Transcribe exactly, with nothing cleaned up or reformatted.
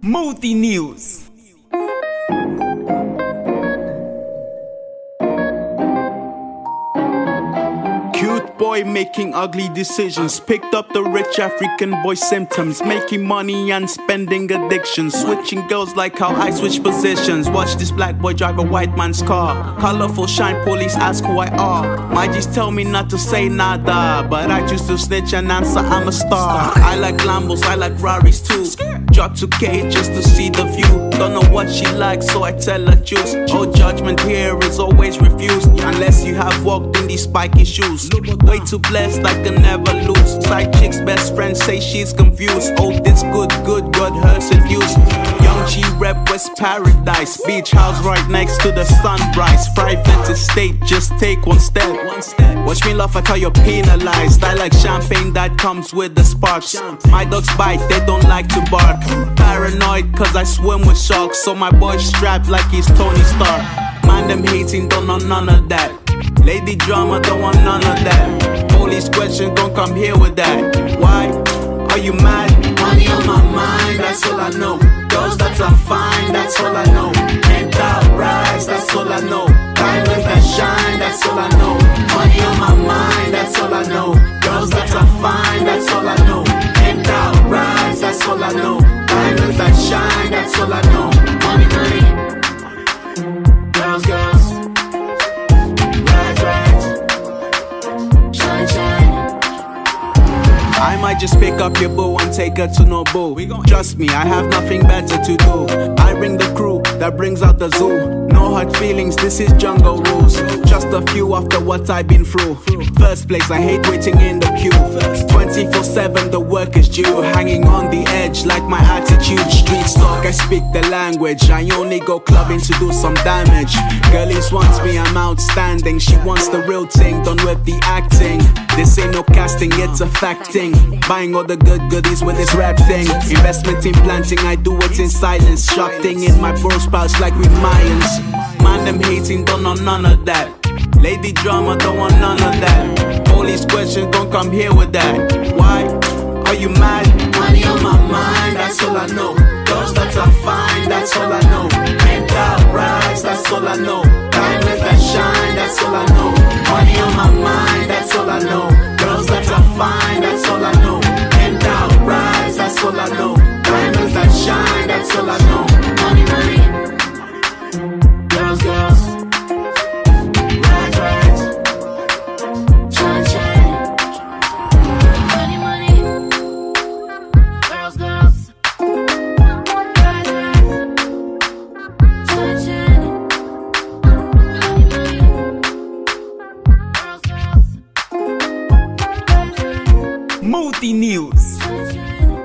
Moody News. Cute boy making ugly decisions. Picked up the rich African boy symptoms. Making money and spending addictions. Switching girls like how I switch positions. Watch this black boy drive a white man's car. Colorful shine, police ask who I are. My G's tell me not to say nada, but I choose to snitch and answer I'm a star. I like Lambos, I like Rarries too. Drop two K just to see the view. Don't know what she likes, so I tell her choose. Oh, judgment here is always refused, unless you have walked in these spiky shoes. Way too blessed, I can never lose. Side chick's best friend say she's confused. Oh, this good, good, got her seduced. Young G rep West Paradise. Beach house right next to the sunrise. Private estate, just take one step. Watch me laugh at how you're penalized. I like champagne that comes with the sparks. My dogs bite, they don't like to bark. Paranoid cause I swim with sharks, so my boy's strapped like he's Tony Stark. Man, them hating, don't know none of that. Lady drama, don't want none of that. Police question, don't come here with that. Why? Are you mad? Money on my mind, that's all I know. Girls that are fine, that's all I know. And that rise, that's all I know. Diamonds that shine, that's all I know. Money on my mind, that's all I know. Girls that are fine, that's all I know. And that rise, that's all I know. Diamonds that shine, that's all I know. Money, money. Girls, girls. I might just pick up your boo and take her to Nobu. Trust me, I have nothing better to do. I bring the crew that brings out the zoo. No hard feelings, this is jungle rules. Just a few after what I've been through. First place, I hate waiting in the queue. twenty-four seven, the work is due. Hanging on the edge like my attitude. Street talk, I speak the language. I only go clubbing to do some damage. Girlies wants me, I'm outstanding. She wants the real thing, done with the acting. This ain't no casting, it's a fact thing. Buying all the good goodies with this rap thing. Investment in planting, I do it in silence. Shark thing in my bro spouse like we Mayans. Man, them hating, don't know none of that. Lady drama, don't want none of that. Police questions, don't come here with that. Why? Are you mad? Money on my mind, that's all I know. Girls that are fine, that's all I know. And that rise, that's all I know. Diamonds that shine, that's all I know. Money on my mind, that's all I know. Girls that are fine, that's all I know. And that rise, that's all I know. Diamonds that shine, that's all I know. Money, money. Girls, girls. Rise, rise. Shine, shine. Money, money. Girls, girls. Rise, rise. Shine, shine. Money, money. Girls, girls. Rise, rise. Moody News. Shine, shine.